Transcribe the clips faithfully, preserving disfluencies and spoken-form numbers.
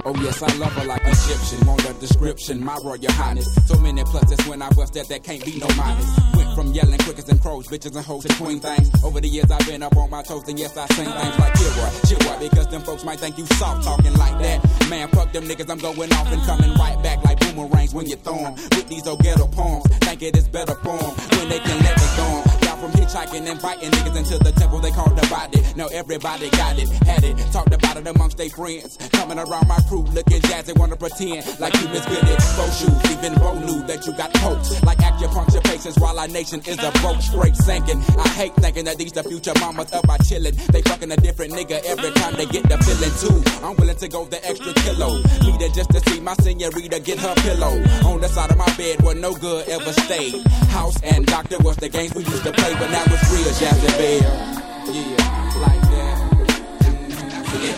Oh yes, I love her like Egyptian. Want a description, my royal highness. So many pluses when I bust that, that can't be no minus. Went from yelling quickers and crows, bitches and hoes to queen things. Over the years I've been up on my toes, and yes I sing things like Kira, Chihuahua, because them folks might think you soft talking like that. Man, fuck them niggas, I'm going off and coming right back like boomerangs when you throw 'em. With these old ghetto poems, think it is better form when they can let me go 'em. Y'all from hitchhiking and biting niggas into the temple they call the body. Now everybody got it, had it, talked about it amongst their friends. Coming around my crew looking jazzy, wanna pretend like you miss good at both shoes. Even Bo knew that you got poked like acupuncture patients while our nation is a boat straight sinking. I hate thinking that these the future mamas up by chillin'. They fucking a different nigga every time they get the feeling too. I'm willing to go the extra kilo. Need it just to see my senorita get her pillow on the side of my bed where no good ever stayed. House and doctor was the games we used to play, but now it's real jazzy bell. Yeah, like that. Yeah.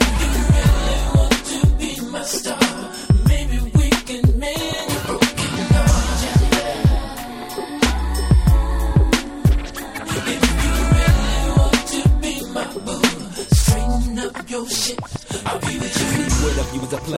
Star, maybe we can make a broken heart. If you really want to be my boo, straighten up your shit. I'll be with you. What if you was a